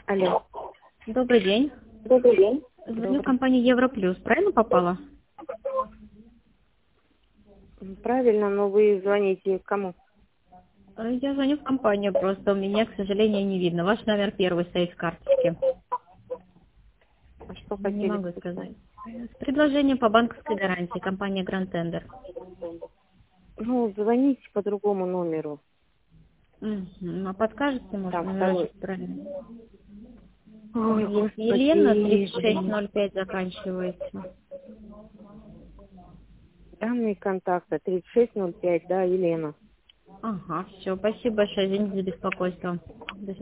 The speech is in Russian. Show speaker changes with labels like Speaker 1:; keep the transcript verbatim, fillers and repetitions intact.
Speaker 1: Алло.
Speaker 2: Добрый день.
Speaker 1: Добрый день.
Speaker 2: Звоню в
Speaker 1: Добрый.
Speaker 2: компанию Европлюс. Правильно попала?
Speaker 1: Правильно, но вы звоните кому?
Speaker 2: Э, Я звоню в компанию, просто у меня, к сожалению, не видно. Ваш номер первый стоит в карточке.
Speaker 1: А что
Speaker 2: Не
Speaker 1: хотели
Speaker 2: могу
Speaker 1: спросить?
Speaker 2: сказать. Предложение по банковской гарантии. Компания Grand Tender.
Speaker 1: Ну, звоните по другому номеру.
Speaker 2: Мгм. А подскажете, может,
Speaker 1: Там
Speaker 2: номера
Speaker 1: второй.
Speaker 2: чуть правильно?
Speaker 1: Ой,
Speaker 2: Есть Елена,
Speaker 1: господи,
Speaker 2: тридцать шесть
Speaker 1: блин.
Speaker 2: ноль пять заканчивается.
Speaker 1: Данные контакта тридцать шесть ноль пять, да, Елена.
Speaker 2: Ага, все. Спасибо большое. Извините за беспокойство. До